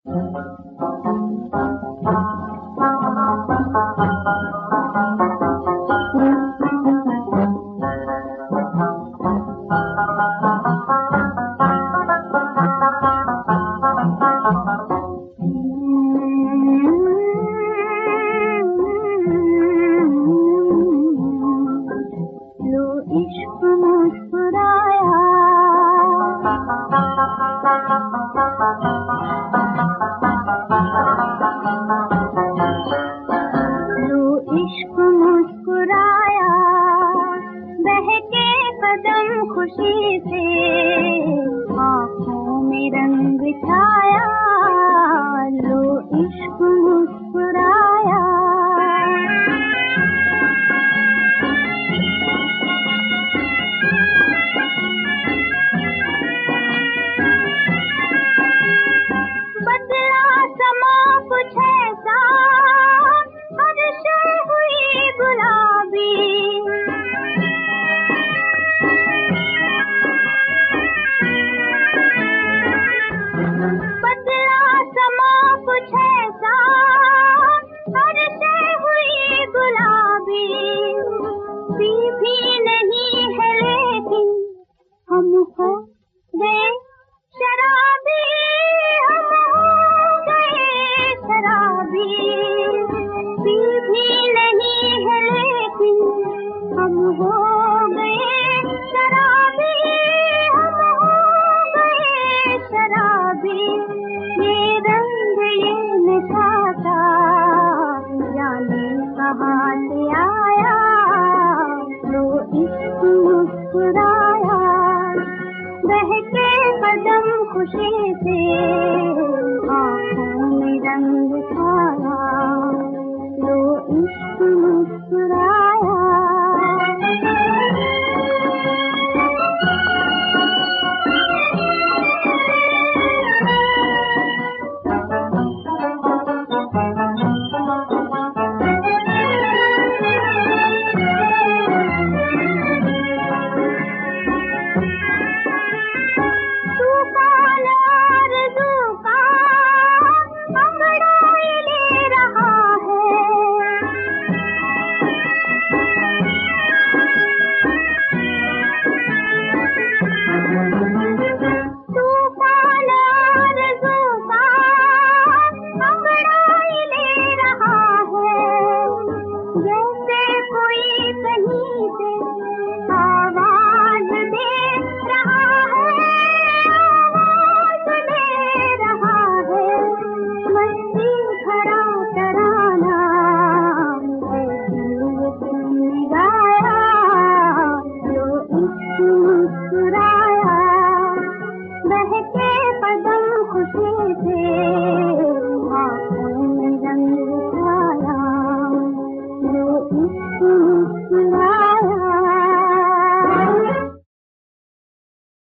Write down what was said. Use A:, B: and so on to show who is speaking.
A: खुशी से आँखों में रंग छाया, लो इश्क मुस्कुराया। बदला समा कुछ ऐसा, हर शय हुई गुलाबी। बदला समा कुछ ऐसा, हर शय हुई गुलाबी। भी नहीं है लेकिन हम हो गए शराबी, हम हो गए शराबी। भी नहीं है लेकिन हम हो गए शराबी, हम हो गए शराबी। ये रंग ये नशा था, जाने कहाँ से आया, लो इश्क मुस्कुराया। बहके कदम खुशी से आँखों में रंग छाया, लो इश्क मुस्कुराया। मुस्कुराया, बहके कदम खुशी से